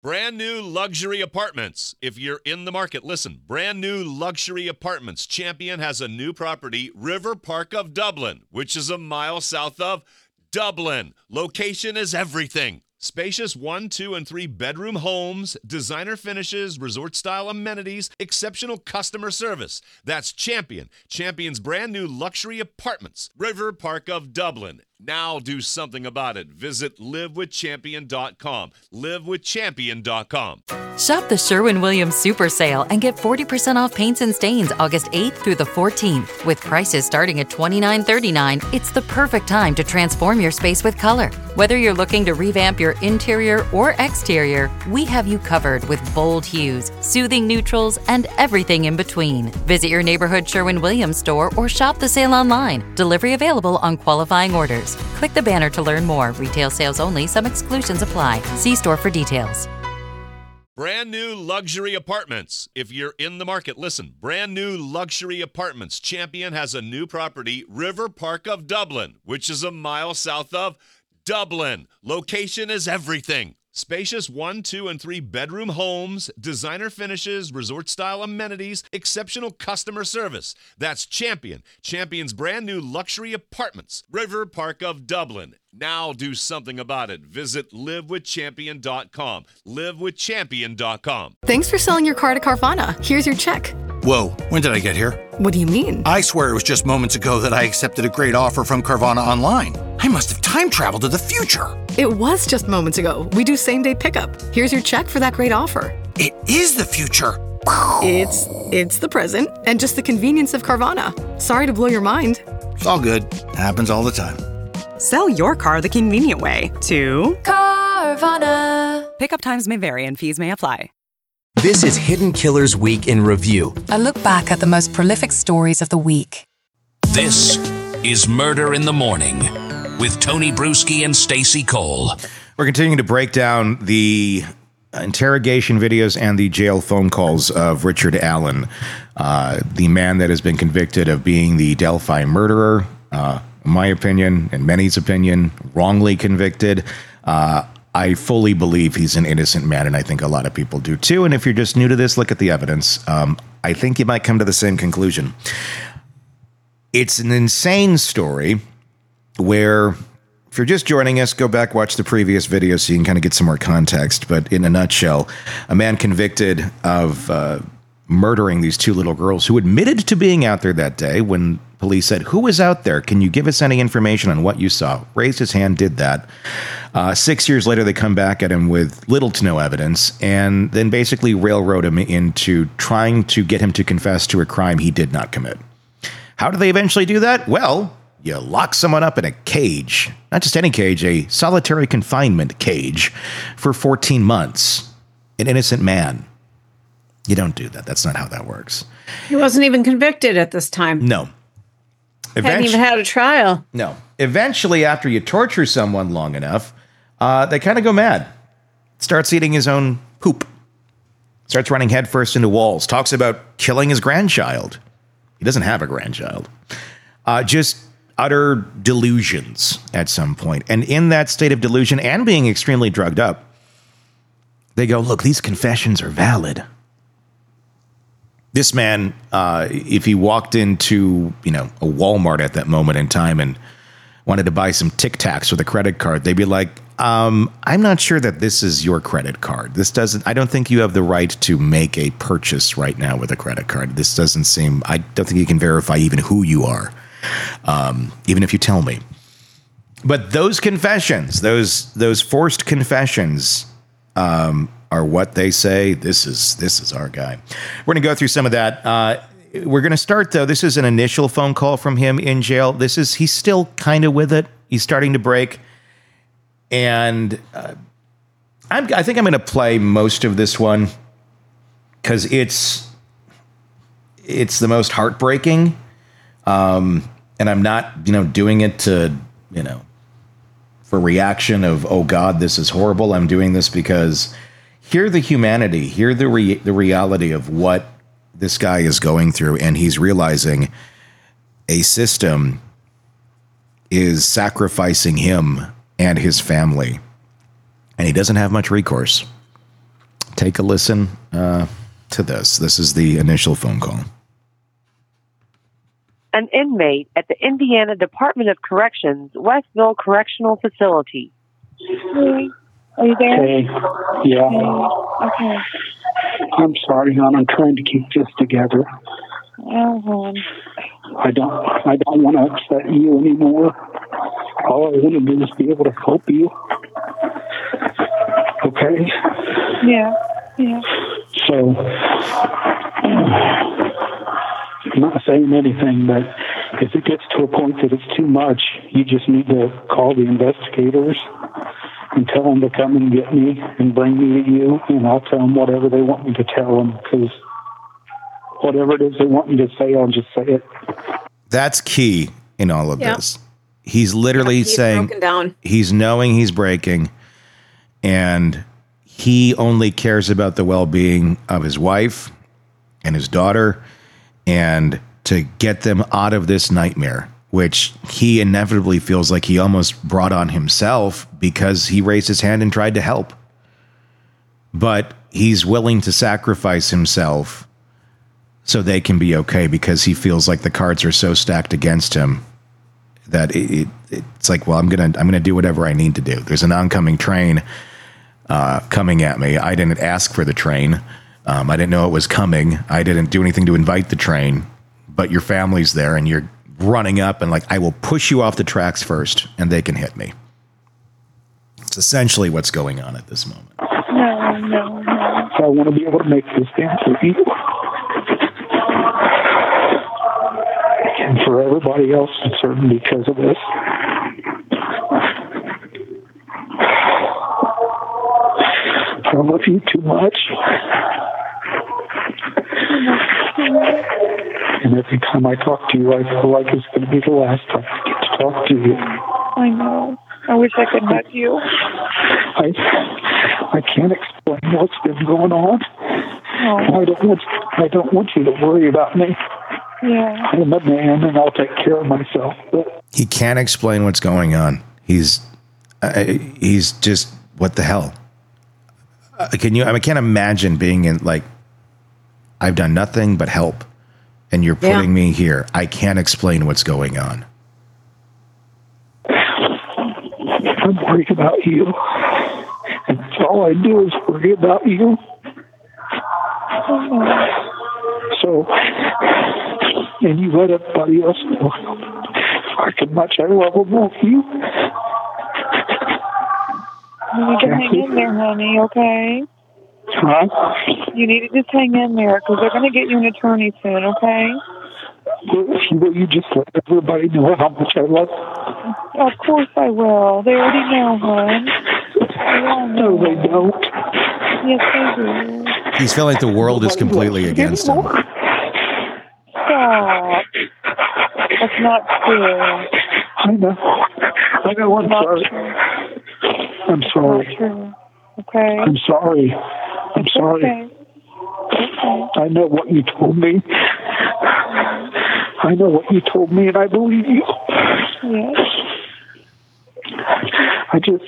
Brand new luxury apartments. If you're in the market, listen. Brand new luxury apartments. Champion has a new property, River Park of Dublin, which is a mile south of Dublin. Location is everything. Spacious 1, 2, and 3 bedroom homes, designer finishes, resort-style amenities, exceptional customer service. That's Champion. Champion's brand new luxury apartments, River Park of Dublin. Now do something about it. Visit livewithchampion.com. Livewithchampion.com. Shop the Sherwin-Williams Super Sale and get 40% off paints and stains August 8th through the 14th. With prices starting at $29.39, it's the perfect time to transform your space with color. Whether you're looking to revamp your interior or exterior, we have you covered with bold hues, soothing neutrals, and everything in between. Visit your neighborhood Sherwin-Williams store or shop the sale online. Delivery available on qualifying orders. Click the banner to learn more. Retail sales only. Some exclusions apply. See store for details. Brand new luxury apartments. If you're in the market, listen. Brand new luxury apartments. Champion has a new property, River Park of Dublin, which is a mile south of Dublin. Location is everything. Spacious 1, 2, and 3 bedroom homes, designer finishes, resort-style amenities, exceptional customer service. That's Champion. Champion's brand new luxury apartments, River Park of Dublin. Now do something about it. Visit livewithchampion.com. Livewithchampion.com. Thanks for selling your car to Carvana. Here's your check. Whoa, when did I get here? What do you mean? I swear it was just moments ago that I accepted a great offer from Carvana online. I must have time traveled to the future. It was just moments ago. We do same-day pickup. Here's your check for that great offer. It is the future. It's the present and just the convenience of Carvana. Sorry to blow your mind. It's all good. Happens all the time. Sell your car the convenient way to Carvana. Pickup times may vary and fees may apply. This is Hidden Killers Week in Review. A look back at the most prolific stories of the week. This is Murder in the Morning with Tony Bruschi and Stacey Cole. We're continuing to break down the interrogation videos and the jail phone calls of Richard Allen, the man that has been convicted of being the Delphi murderer, in my opinion, and many's opinion, wrongly convicted. I fully believe he's an innocent man, and I think a lot of people do too. And if you're just new to this, look at the evidence. I think you might come to the same conclusion. It's an insane story where, if you're just joining us, go back, watch the previous video so you can kind of get some more context. But in a nutshell, a man convicted of murdering these 2 little girls who admitted to being out there that day when police said, "Who was out there? Can you give us any information on what you saw?" Raised his hand, did that. 6 years later, they come back at him with little to no evidence and then basically railroad him into trying to get him to confess to a crime he did not commit. How do they eventually do that? Well, you lock someone up in a cage, not just any cage, a solitary confinement cage for 14 months. An innocent man. You don't do that. That's not how that works. He wasn't even convicted at this time. No. Hadn't even had a trial. No. Eventually, after you torture someone long enough, they kind of go mad. Starts eating his own poop. Starts running headfirst into walls. Talks about killing his grandchild. He doesn't have a grandchild. Just utter delusions at some point. And in that state of delusion and being extremely drugged up, they go, look, these confessions are valid. This man, if he walked into, a Walmart at that moment in time and wanted to buy some Tic Tacs with a credit card, they'd be like, I'm not sure that this is your credit card. I don't think you have the right to make a purchase right now with a credit card. I don't think you can verify even who you are, even if you tell me. But those confessions, those forced confessions, are what they say. This is our guy. We're going to go through some of that. We're going to start, though. This is an initial phone call from him in jail. He's still kind of with it. He's starting to break. And I think I'm going to play most of this one because it's the most heartbreaking. And I'm not, doing it to, for reaction of, oh God, this is horrible. I'm doing this because hear the humanity, hear the reality of what this guy is going through. And he's realizing a system is sacrificing him and his family. And he doesn't have much recourse. take a listen to this. This is the initial phone call. An inmate at the Indiana Department of Corrections, Westville Correctional Facility. Hey, are you there? Hey, yeah. Hey. Okay. I'm sorry, hon. I'm trying to keep this together. Oh, hon. I don't want to upset you anymore. All I want to do is be able to help you. Okay? Yeah. Yeah. So, I'm not saying anything, but if it gets to a point that it's too much, you just need to call the investigators and tell them to come and get me and bring me to you, and I'll tell them whatever they want me to tell them, because whatever it is they want me to say, I'll just say it. That's key in all of this. He's literally saying he's knowing he's breaking, and he only cares about the well-being of his wife and his daughter, and to get them out of this nightmare, which he inevitably feels like he almost brought on himself because he raised his hand and tried to help. But he's willing to sacrifice himself so they can be okay, because he feels like the cards are so stacked against him that it's like, well, I'm gonna do whatever I need to do. There's an oncoming train coming at me. I didn't ask for the train. I didn't know it was coming. I didn't do anything to invite the train, but your family's there and you're running up and like, I will push you off the tracks first and they can hit me. It's essentially what's going on at this moment. No. So I want to be able to make this stand for you. And for everybody else concerned because of this. I love you too much. And every time I talk to you, I feel like it's going to be the last time I get to talk to you. I know. I wish I could hug you. I can't explain what's been going on. Oh. I don't want you to worry about me. Yeah. I'm a man and I'll take care of myself. But he can't explain what's going on. He's just, what the hell? I can't imagine being in, like, I've done nothing but help, and you're putting me here. I can't explain what's going on. I'm worried about you. And all I do is worry about you. So, and you let everybody else know how much I love both of you. You need to hang in there, honey, okay? Huh? You need to just hang in there, because they're going to get you an attorney soon, okay? Will you just let everybody know how much I love them? Of course I will. They already know, hon. No, they don't. Yes, they do. He's feeling like the world is completely against him. Stop. That's not true. I know. I'm sorry. I'm sorry. Not true. Okay. I'm sorry. I'm sorry. Okay. I know what you told me. I know what you told me, and I believe you. Yes. I just,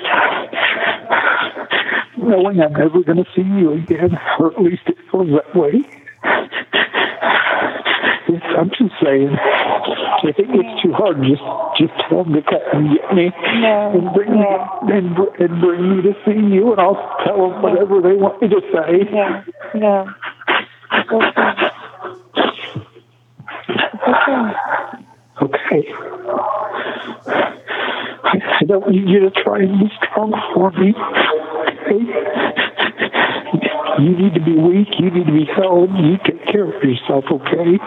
knowing I'm never going to see you again, or at least it feels that way. I'm just saying, if it gets too hard, just tell them to come and get me and bring me to see you, and I'll tell them whatever they want me to say. No. Okay. I don't need you to try and be strong for me. Okay? You need to be weak. You need to be held. You take care of yourself, okay?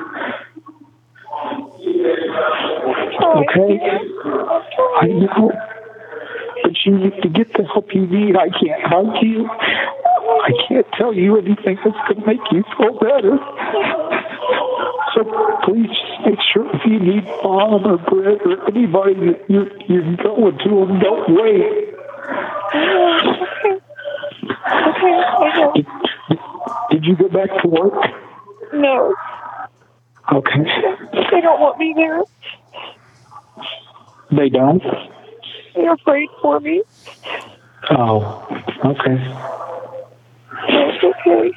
Okay? I know. But you need to get the help you need. I can't hug you. I can't tell you anything that's going to make you feel better. So please just make sure if you need Mom or Brett or anybody that you're going to them, don't wait. Okay. Did you go back to work? No. Okay. They don't want me there. They don't? They're afraid for me. Oh, okay. Okay.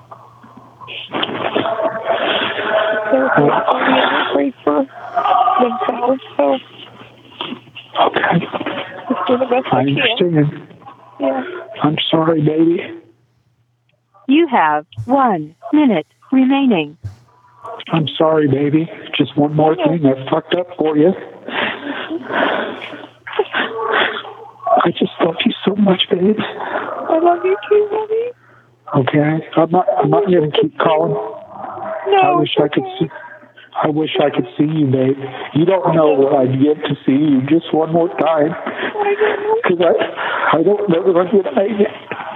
They're afraid for themselves, so. Okay. Let's do the best I understand. Yeah. I'm sorry, baby. You have 1 minute remaining. I'm sorry, baby. Just one more thing I fucked up for you. I just love you so much, babe. I love you too, honey. Okay, I'm not going to keep calling. No. I wish I could see you, babe. You don't know what I'd give to see you just one more time. Because I don't know what I'm going to get.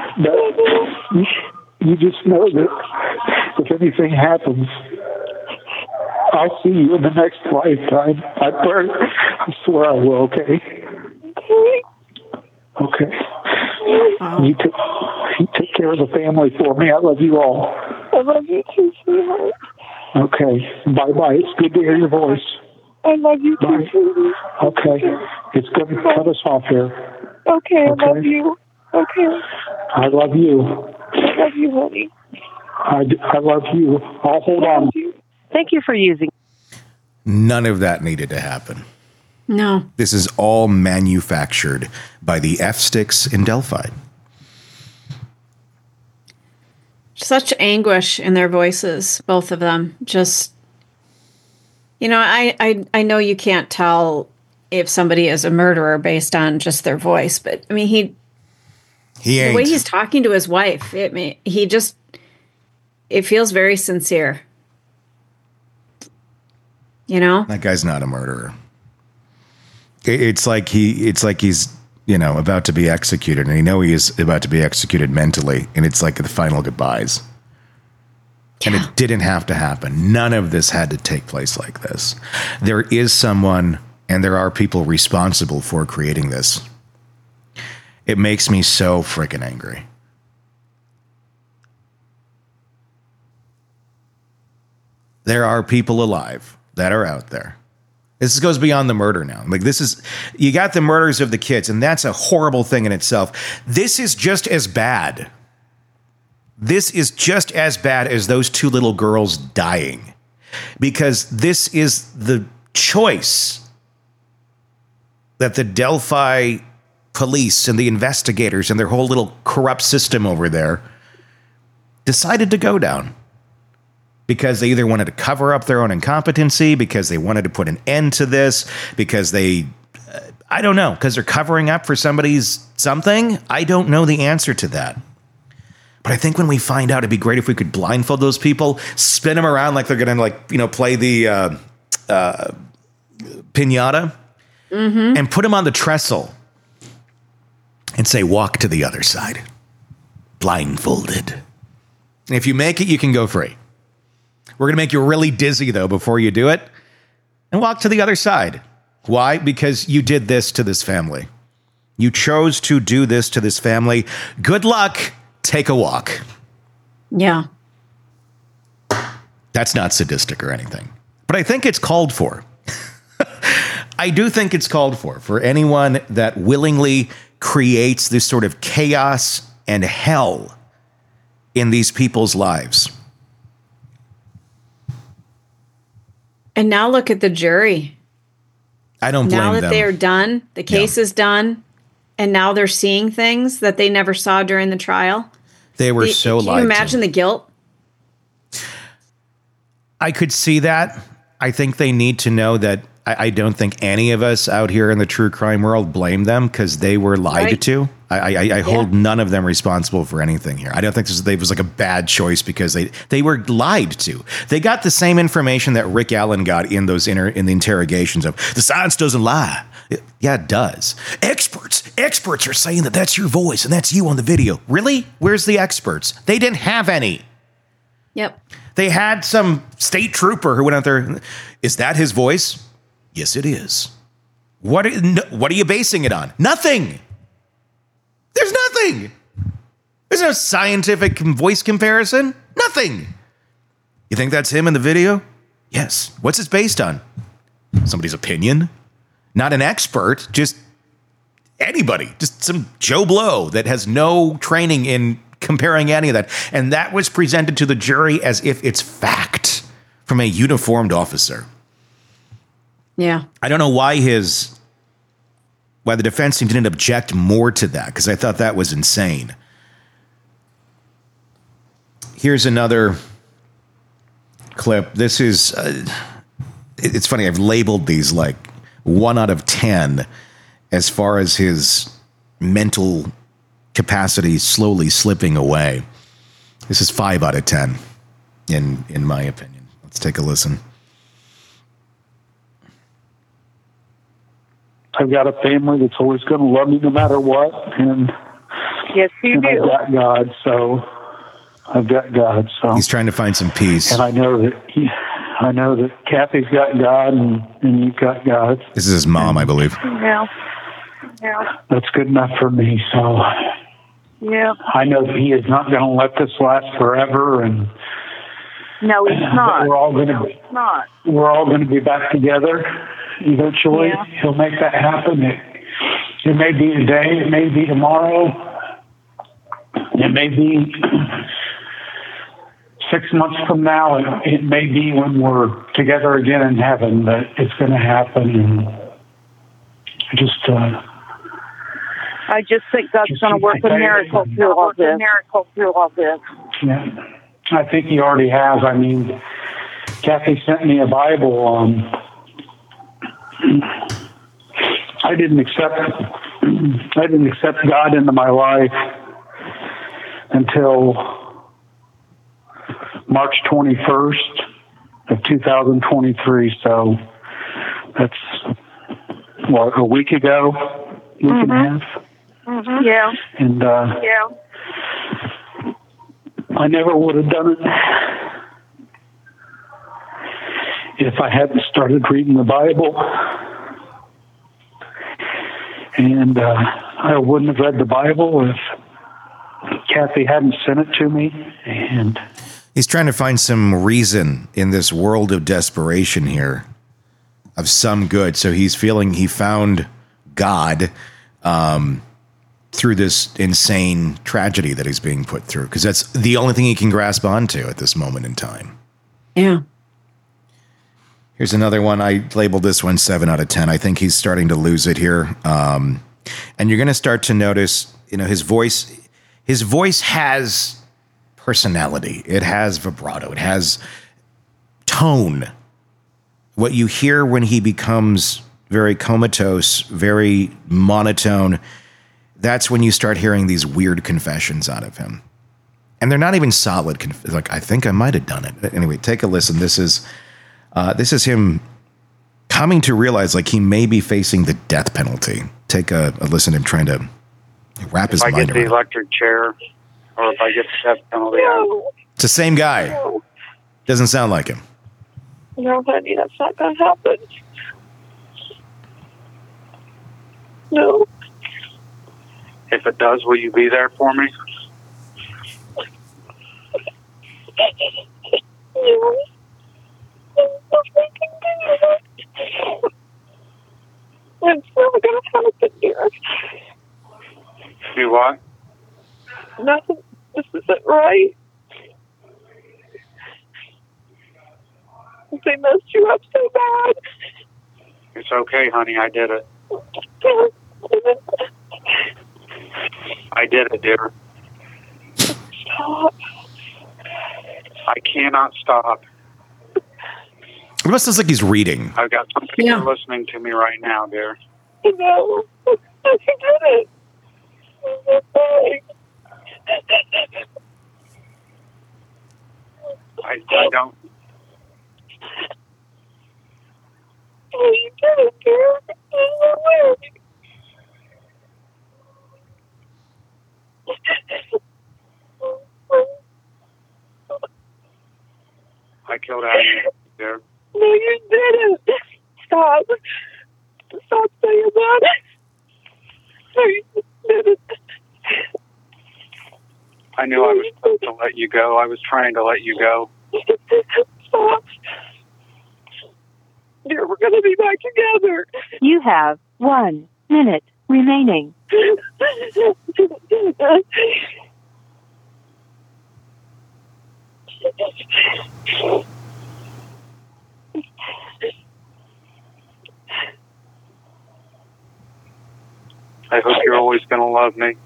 But you just know that if anything happens, I'll see you in the next lifetime. I swear I will, okay? Okay. You took care of the family for me. I love you all. I love you too, sweetheart. Okay. Bye-bye. It's good to hear your voice. I love you too, sweetie. Okay. It's going to cut us off here. Okay, I love you. Okay. I love you. I love you, honey. I love you. I'll hold on. Thank you for using. None of that needed to happen. No. This is all manufactured by the F-Sticks in Delphi. Such anguish in their voices, both of them. Just, you know, I know you can't tell if somebody is a murderer based on just their voice, but I mean, he ain't. The way he's talking to his wife, it feels very sincere. You know? That guy's not a murderer. It's like he's, you know, about to be executed, and he is about to be executed mentally, and it's like the final goodbyes. Yeah. And it didn't have to happen. None of this had to take place like this. There is someone, and there are people responsible for creating this. It makes me so freaking angry. There are people alive that are out there. This goes beyond the murder now. Like, you got the murders of the kids, and that's a horrible thing in itself. This is just as bad. This is just as bad as those two little girls dying, because this is the choice that the Delphi police and the investigators and their whole little corrupt system over there decided to go down. Because they either wanted to cover up their own incompetency, because they wanted to put an end to this, because I don't know, because they're covering up for somebody's something. I don't know the answer to that. But I think when we find out, it'd be great if we could blindfold those people, spin them around like they're going to, play the piñata, and put them on the trestle and say, walk to the other side. Blindfolded. And if you make it, you can go free. We're going to make you really dizzy, though, before you do it. And walk to the other side. Why? Because you did this to this family. You chose to do this to this family. Good luck. Take a walk. Yeah. That's not sadistic or anything. But I think it's called for. I do think it's called for anyone that willingly creates this sort of chaos and hell in these people's lives. And now look at the jury. I don't blame them. Now that they are done, the case is done, and now they're seeing things that they never saw during the trial. They were so lied to. Can you imagine the guilt? I could see that. I think they need to know that I don't think any of us out here in the true crime world blame them because they were lied to. I hold none of them responsible for anything here. I don't think this was like a bad choice because they were lied to. They got the same information that Rick Allen got in those in the interrogations of the science doesn't lie. Yeah, it does. Experts are saying that that's your voice and that's you on the video. Really? Where's the experts? They didn't have any. Yep. They had some state trooper who went out there. Is that his voice? Yes, it is. What are you basing it on? Nothing. There's nothing. There's no scientific voice comparison. Nothing. You think that's him in the video? Yes. What's it based on? Somebody's opinion? Not an expert, just anybody. Just some Joe Blow that has no training in comparing any of that. And that was presented to the jury as if it's fact from a uniformed officer. Yeah. I don't know why the defense team didn't object more to that, because I thought that was insane. Here's another clip. This is, it's funny, I've labeled these like 1 out of 10 as far as his mental capacity slowly slipping away. This is 5 out of 10, in my opinion. Let's take a listen. I've got a family that's always going to love me no matter what, and yes, you do. I've got God, so he's trying to find some peace. And I know that Kathy's got God, and you've got God. This is his mom, I believe. Yeah. That's good enough for me. So yeah, I know that He is not going to let this last forever, and no, He's not. We're all going to be back together eventually. Yeah. He'll make that happen. It may be today, it may be tomorrow, it may be 6 months from now, it may be when we're together again in heaven, but it's going to happen. And I just think God's going to work a miracle through all this. Yeah, I think He already has. I mean, Kathy sent me a Bible. I didn't accept God into my life until March 21st of 2023. So that's a week ago, and a half. Mm-hmm. Yeah. And I never would have done it if I hadn't started reading the Bible. And I wouldn't have read the Bible if Kathy hadn't sent it to me. And he's trying to find some reason in this world of desperation here, of some good. So he's feeling he found God through this insane tragedy that he's being put through, because that's the only thing he can grasp onto at this moment in time. Yeah. Here's another one. I labeled this one 7 out of 10. I think he's starting to lose it here. And you're going to start to notice, his voice has personality. It has vibrato. It has tone. What you hear when he becomes very comatose, very monotone, that's when you start hearing these weird confessions out of him. And they're not even solid. Like, I think I might have done it. But anyway, take a listen. This is him coming to realize like he may be facing the death penalty. Take a listen to him trying to wrap his mind around it. If I get the electric chair, or if I get the death penalty, it's the same guy. Doesn't sound like him. No, honey, that's not going to happen. No. If it does, will you be there for me? No. It's never going to happen here. Do what? Nothing. This isn't right. They messed you up so bad. It's okay, honey. I did it. I did it, dear. Stop. I cannot stop. It must look like he's reading. I've got some people listening to me right now, dear. No. I can get it. I don't. Oh, you did it, dear. I killed Adam, dear. No, you didn't. Stop. Stop saying that. No, you didn't. I knew I was supposed to let you go. I was trying to let you go. Stop. Dear, we're going to be back together. You have 1 minute remaining. I hope you're always going to love me.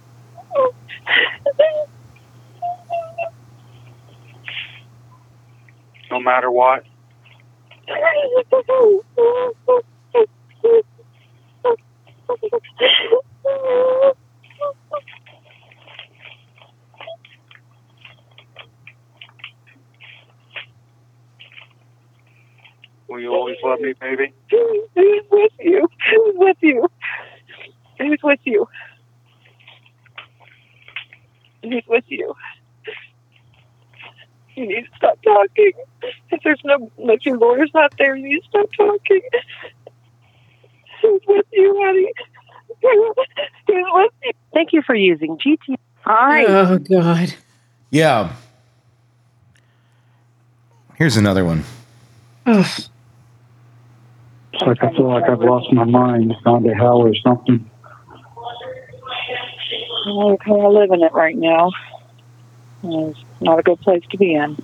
No matter what. Will you always love me, baby? Who's with you? Who's with you? Who's with you? Who's with you? You need to stop talking. If your lawyer's not there, you need to stop talking. Who's with you, honey? Who's with you? Thank you for using GT. Hi. Oh, God. Yeah. Here's another one. Ugh. It's like I feel like I've lost my mind, gone to hell or something. I kind of live in it right now. It's not a good place to be in.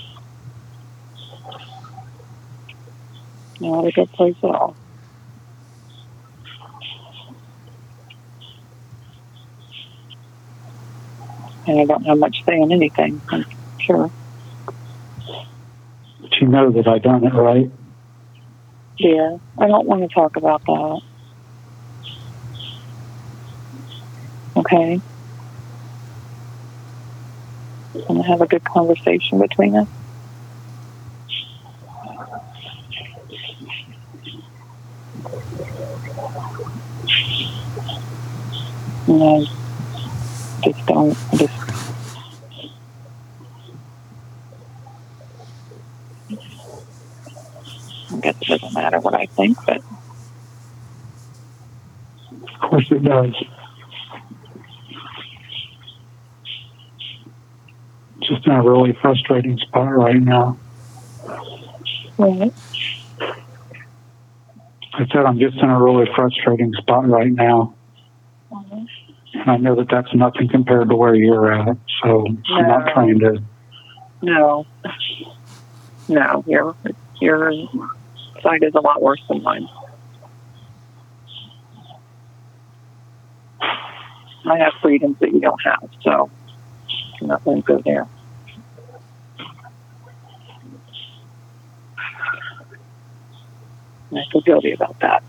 Not a good place at all. And I don't have much say in anything, I'm sure. But you know that I done it, right? Yeah, I don't want to talk about that. Okay? Want to have a good conversation between us? No, just don't. I guess it doesn't matter what I think, but Of course it does. Just in a really frustrating spot right now. right. I said I'm just in a really frustrating spot right now. And I know that that's nothing compared to where you're at, so I'm not trying to... No, your side is a lot worse than mine. I have freedoms that you don't have, so I'm not going to go there. I feel guilty about that.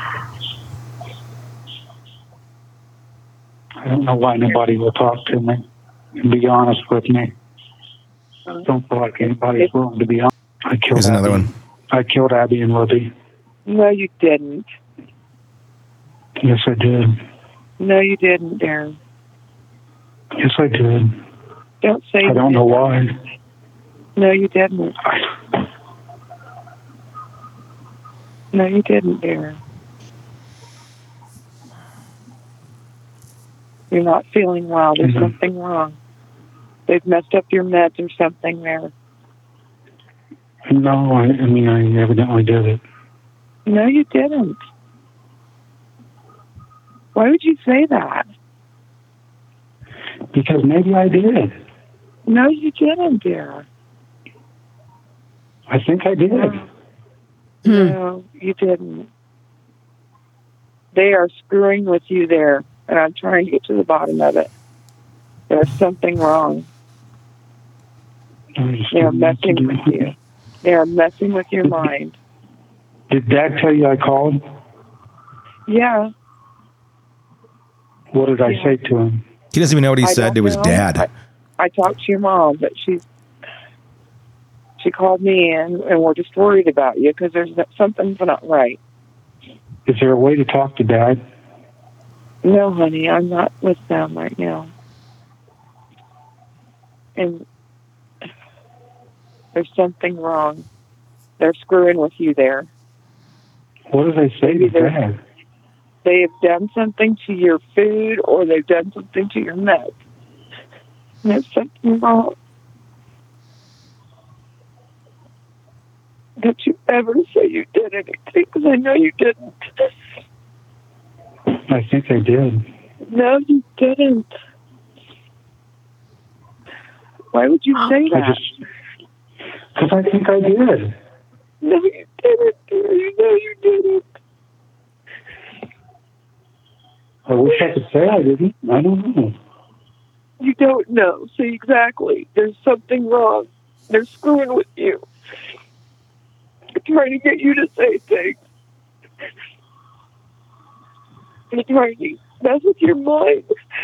I don't know why nobody will talk to me and be honest with me. I don't feel like anybody's willing to be honest. Here's another one. I killed Abby and Libby. No, you didn't. Yes, I did. No, you didn't, Darren. Yes, I did. Don't say I don't know why. No, you didn't. No, you didn't, Darren. You're not feeling well. There's something wrong. They've messed up your meds or something there. No, I mean, I evidently did it. No, you didn't. Why would you say that? Because maybe I did. No, you didn't, dear. I think I did. No, you didn't. They are screwing with you there, and I'm trying to get to the bottom of it. There's something wrong. They are messing with you. They are messing with your mind. Did Dad tell you I called? Yeah. What did I say to him? He doesn't even know what he I said don't to his know. dad. I talked to your mom, but she called me in, and we're just worried about you because something's not right. Is there a way to talk to Dad? No, honey, I'm not with them right now. And there's something wrong. They're screwing with you there. What did they say to Dad? They have done something to your food or they've done something to your meds. And there's something wrong. Don't you ever say you did anything, because I know you didn't. I think I did. No, you didn't. Why would you say that? Because I think I did. No, you didn't, dear. You know you didn't. I wish I could say I didn't. I don't know. You don't know. See, exactly. There's something wrong. They're screwing with you. They're trying to get you to say things. They're trying to mess with your mind.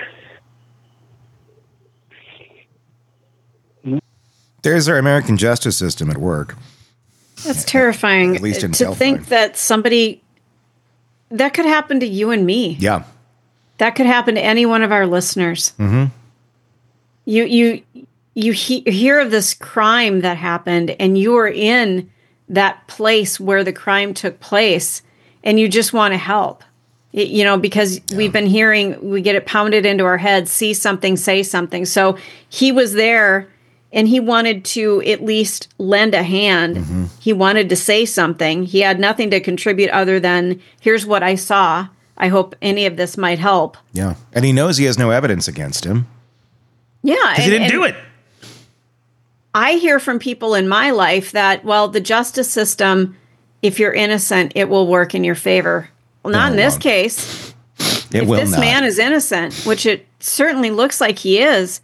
There's our American justice system at work. That's terrifying. At least in to Delphi. think that somebody that could happen to you and me. Yeah. That could happen to any one of our listeners. Mm-hmm. You hear of this crime that happened, and you are in that place where the crime took place, and you just want to help. Because we've been hearing, we get it pounded into our heads, see something, say something. So he was there, and he wanted to at least lend a hand. Mm-hmm. He wanted to say something. He had nothing to contribute other than, here's what I saw. I hope any of this might help. Yeah. And he knows he has no evidence against him. Yeah. Because he didn't do it. I hear from people in my life that, well, the justice system, if you're innocent, it will work in your favor. Well, not in this case. It will not. If this man is innocent, which it certainly looks like he is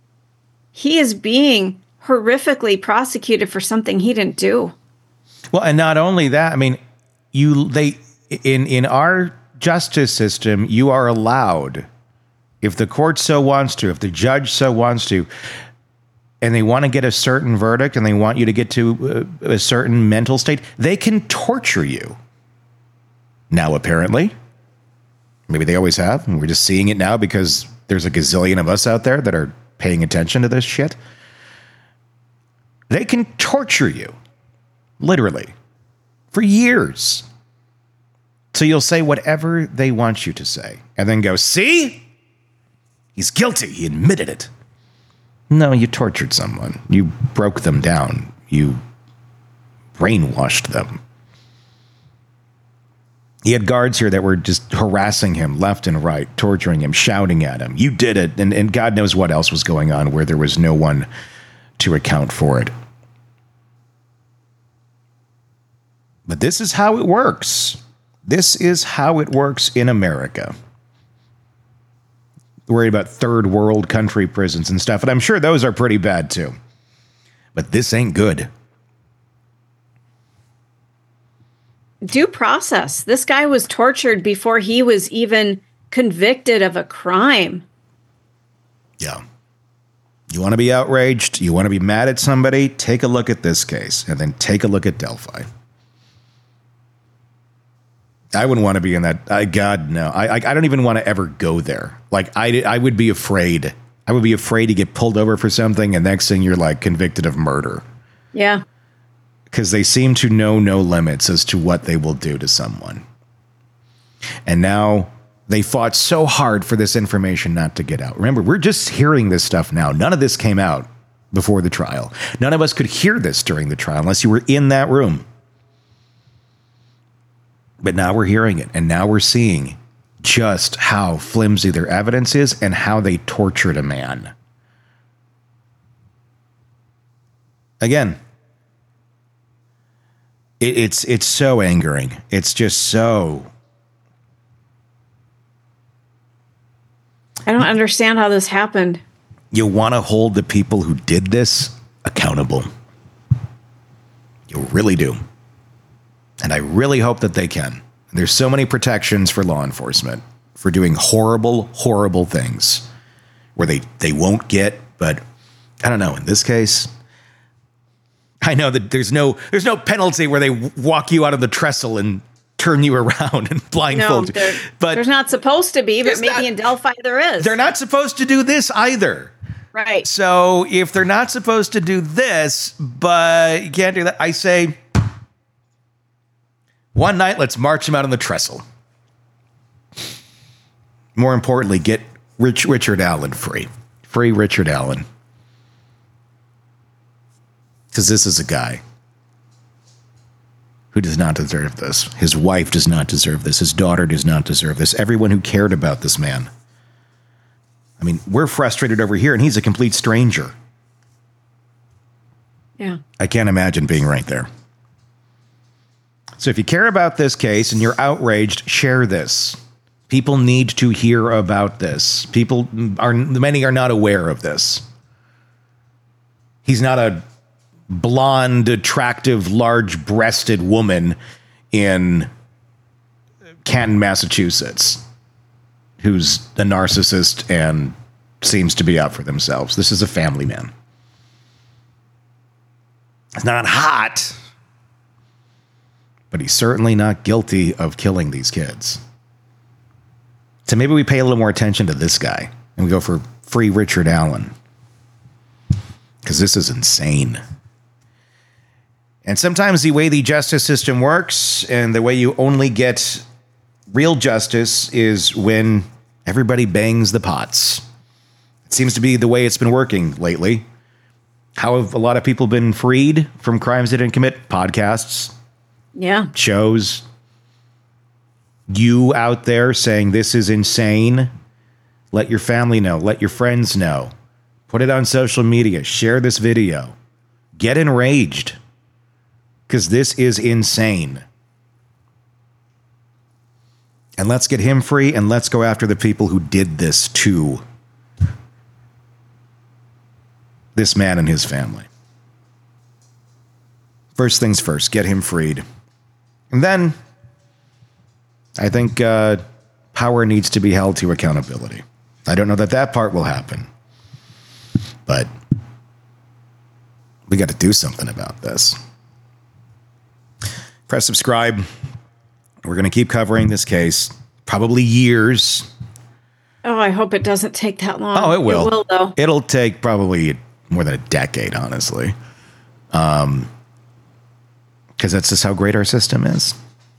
being horrifically prosecuted for something he didn't do. Well, and not only that, I mean, in our justice system, you are allowed, if the court so wants to, if the judge so wants to, and they want to get a certain verdict and they want you to get to a certain mental state, they can torture you. Now, apparently, maybe they always have, and we're just seeing it now because there's a gazillion of us out there that are paying attention to this shit. They can torture you, literally, for years. So you'll say whatever they want you to say, and then go, see? He's guilty. He admitted it. No, you tortured someone. You broke them down. You brainwashed them. He had guards here that were just harassing him left and right, torturing him, shouting at him. You did it. And God knows what else was going on where there was no one to account for it. But this is how it works. This is how it works in America. Worried about third world country prisons and stuff, and I'm sure those are pretty bad too. But this ain't good. Due process. This guy was tortured before he was even convicted of a crime. Yeah. You want to be outraged? You want to be mad at somebody? Take a look at this case, and then take a look at Delphi. I wouldn't want to be in that. God, no. I don't even want to ever go there. Like, I would be afraid. I would be afraid to get pulled over for something, and next thing you're like convicted of murder. Yeah. Because they seem to know no limits as to what they will do to someone. And now they fought so hard for this information not to get out. Remember, we're just hearing this stuff now. None of this came out before the trial. None of us could hear this during the trial unless you were in that room. But now we're hearing it, and now we're seeing just how flimsy their evidence is and how they tortured a man. Again, it's so angering. It's just so... I don't understand how this happened. You want to hold the people who did this accountable. You really do. And I really hope that they can. There's so many protections for law enforcement for doing horrible, horrible things where they won't get, but I don't know. In this case, I know that there's no penalty where they walk you out of the trestle and turn you around and blindfold you. But there's not supposed to be, but maybe in Delphi there is. They're not supposed to do this either. Right. So if they're not supposed to do this, but you can't do that, I say... one night, let's march him out on the trestle. More importantly, get Richard Allen free. Free Richard Allen. Because this is a guy who does not deserve this. His wife does not deserve this. His daughter does not deserve this. Everyone who cared about this man. I mean, we're frustrated over here, and he's a complete stranger. Yeah. I can't imagine being right there. So if you care about this case and you're outraged, share this. People need to hear about this. Many are not aware of this. He's not a blonde, attractive, large-breasted woman in Canton, Massachusetts, who's a narcissist and seems to be out for themselves. This is a family man. He's not hot, but he's certainly not guilty of killing these kids. So maybe we pay a little more attention to this guy and we go for free Richard Allen, because this is insane. And sometimes the way the justice system works and the way you only get real justice is when everybody bangs the pots. It seems to be the way it's been working lately. How have a lot of people been freed from crimes they didn't commit? Podcasts. Yeah. Shows. You out there saying this is insane. Let your family know. Let your friends know. Put it on social media. Share this video. Get enraged. Because this is insane. And let's get him free, and let's go after the people who did this to this man and his family. First things first, get him freed. And then I think power needs to be held to accountability. I don't know that part will happen. But we got to do something about this. Press subscribe. We're going to keep covering this case, probably years. Oh, I hope it doesn't take that long. Oh, it will. It will, though. It'll take probably more than a decade, honestly. Because that's just how great our system is.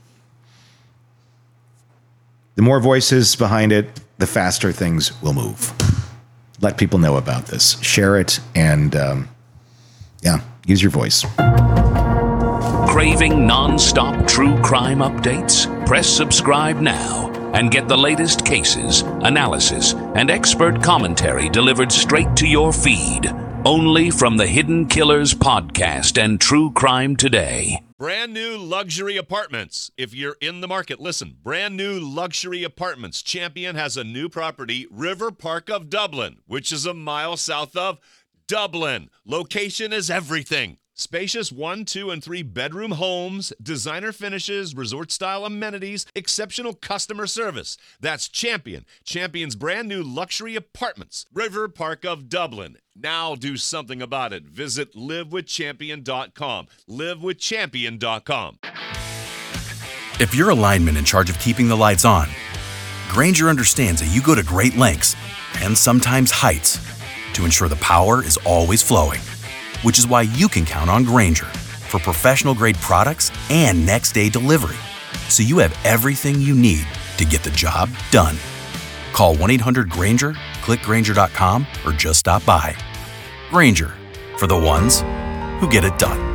The more voices behind it, the faster things will move. Let people know about this. Share it and, use your voice. Craving non-stop true crime updates? Press subscribe now and get the latest cases, analysis, and expert commentary delivered straight to your feed. Only from the Hidden Killers podcast and True Crime Today. Brand new luxury apartments. If you're in the market, listen. Brand new luxury apartments. Champion has a new property, River Park of Dublin, which is a mile south of Dublin. Location is everything. Spacious 1, 2, and 3 bedroom homes, designer finishes, resort-style amenities, exceptional customer service. That's Champion. Champion's brand new luxury apartments, River Park of Dublin. Now do something about it. Visit livewithchampion.com. Livewithchampion.com. If you're a lineman in charge of keeping the lights on, Grainger understands that you go to great lengths and sometimes heights to ensure the power is always flowing. Which is why you can count on Grainger for professional-grade products and next-day delivery, so you have everything you need to get the job done. Call 1-800-GRAINGER, click Grainger.com, or just stop by. Grainger, for the ones who get it done.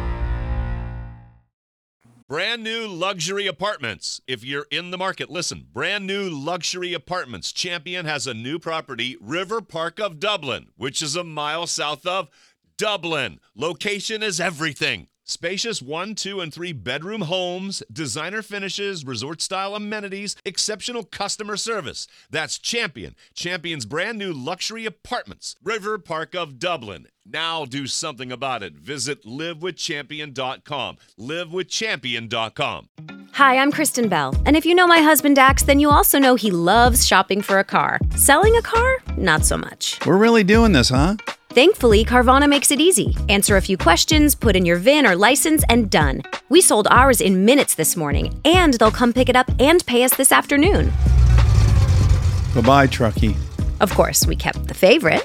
Brand new luxury apartments. If you're in the market, listen. Brand new luxury apartments. Champion has a new property, River Park of Dublin, which is a mile south of Dublin. Location is everything. Spacious 1, 2, and 3 bedroom homes, designer finishes, resort-style amenities, exceptional customer service. That's Champion. Champion's brand new luxury apartments, River Park of Dublin. Now do something about it. Visit livewithchampion.com. Livewithchampion.com. Hi, I'm Kristen Bell. And if you know my husband Dax, then you also know he loves shopping for a car. Selling a car? Not so much. We're really doing this, huh? Thankfully, Carvana makes it easy. Answer a few questions, put in your VIN or license, and done. We sold ours in minutes this morning, and they'll come pick it up and pay us this afternoon. Bye-bye, Truckee. Of course, we kept the favorite.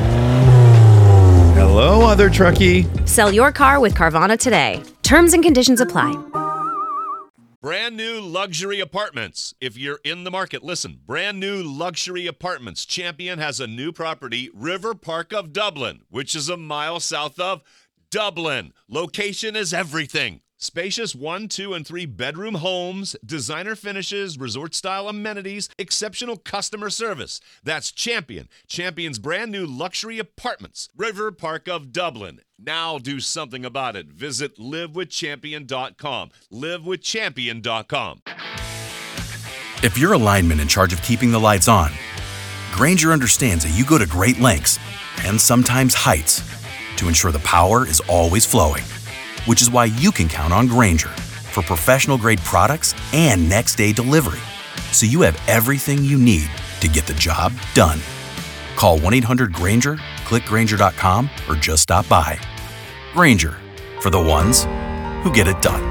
Hello, other Truckee. Sell your car with Carvana today. Terms and conditions apply. Brand new luxury apartments. If you're in the market, listen. Brand new luxury apartments. Champion has a new property, River Park of Dublin, which is a mile south of Dublin. Location is everything. Spacious 1, 2, and 3 bedroom homes, designer finishes, resort-style amenities, exceptional customer service. That's Champion. Champion's brand new luxury apartments. River Park of Dublin. Now do something about it. Visit livewithchampion.com. Livewithchampion.com. If you're a lineman in charge of keeping the lights on, Grainger understands that you go to great lengths and sometimes heights to ensure the power is always flowing, which is why you can count on Grainger for professional-grade products and next-day delivery, so you have everything you need to get the job done. Call 1-800-GRAINGER, click Grainger.com, or just stop by. Grainger, for the ones who get it done.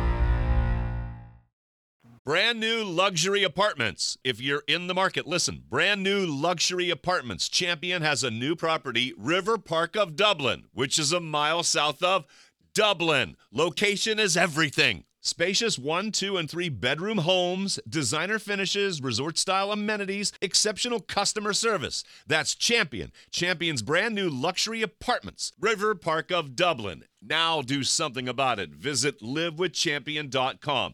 Brand new luxury apartments. If you're in the market, listen. Brand new luxury apartments. Champion has a new property, River Park of Dublin, which is a mile south of Dublin. Location is everything. Spacious 1, 2, and 3 bedroom homes, designer finishes, resort-style amenities, exceptional customer service. That's Champion. Champion's brand new luxury apartments. River Park of Dublin. Now do something about it. Visit livewithchampion.com.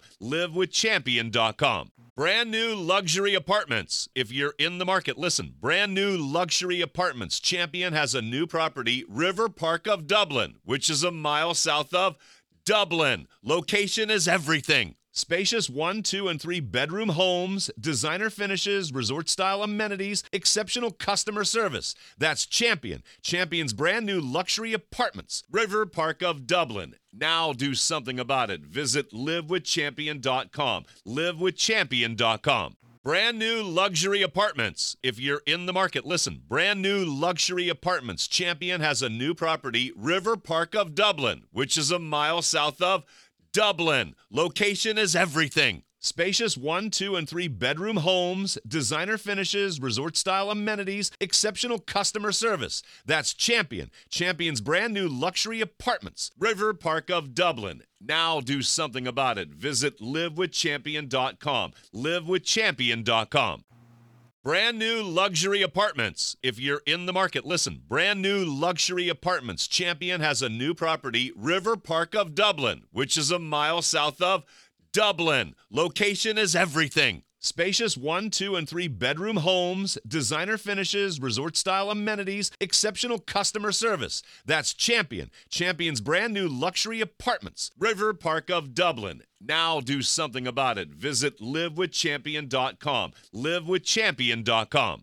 Livewithchampion.com. Brand new luxury apartments. If you're in the market, listen. Brand new luxury apartments. Champion has a new property, River Park of Dublin, which is a mile south of Dublin. Location is everything. Spacious 1, 2, and 3 bedroom homes, designer finishes, resort-style amenities, exceptional customer service. That's Champion. Champion's brand new luxury apartments. River Park of Dublin. Now do something about it. Visit livewithchampion.com. Livewithchampion.com. Brand new luxury apartments. If you're in the market, listen. Brand new luxury apartments. Champion has a new property, River Park of Dublin, which is a mile south of Dublin. Location is everything. Spacious 1, 2, and 3 bedroom homes, designer finishes, resort-style amenities, exceptional customer service. That's Champion. Champion's brand new luxury apartments. River Park of Dublin. Now do something about it. Visit livewithchampion.com. Livewithchampion.com. Brand new luxury apartments. If you're in the market, listen. Brand new luxury apartments. Champion has a new property, River Park of Dublin, which is a mile south of Dublin. Location is everything. Spacious 1, 2, and 3 bedroom homes, designer finishes, resort-style amenities, exceptional customer service. That's Champion. Champion's brand new luxury apartments. River Park of Dublin. Now do something about it. Visit livewithchampion.com. Livewithchampion.com.